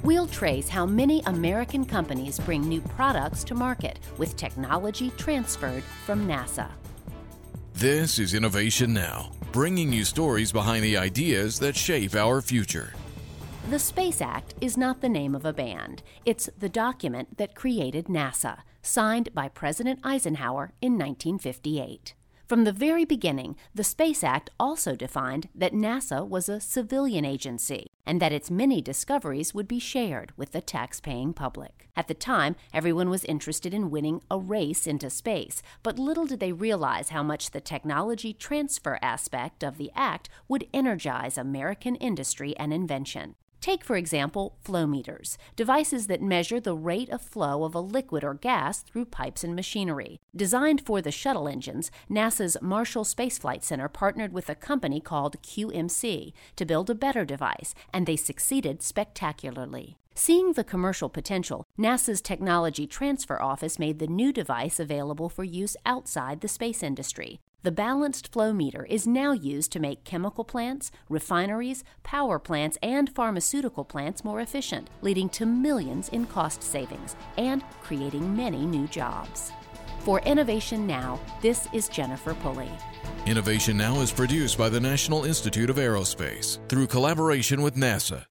We'll trace how many American companies bring new products to market with technology transferred from NASA. This is Innovation Now, bringing you stories behind the ideas that shape our future. The Space Act is not the name of a band. It's the document that created NASA, signed by President Eisenhower in 1958. From the very beginning, the Space Act also defined that NASA was a civilian agency and that its many discoveries would be shared with the tax-paying public. At the time, everyone was interested in winning a race into space, but little did they realize how much the technology transfer aspect of the Act would energize American industry and invention. Take, for example, flow meters, devices that measure the rate of flow of a liquid or gas through pipes and machinery. Designed for the shuttle engines, NASA's Marshall Space Flight Center partnered with a company called QMC to build a better device, and they succeeded spectacularly. Seeing the commercial potential, NASA's Technology Transfer Office made the new device available for use outside the space industry. The balanced flow meter is now used to make chemical plants, refineries, power plants, and pharmaceutical plants more efficient, leading to millions in cost savings and creating many new jobs. For Innovation Now, this is Jennifer Pulley. Innovation Now is produced by the National Institute of Aerospace through collaboration with NASA.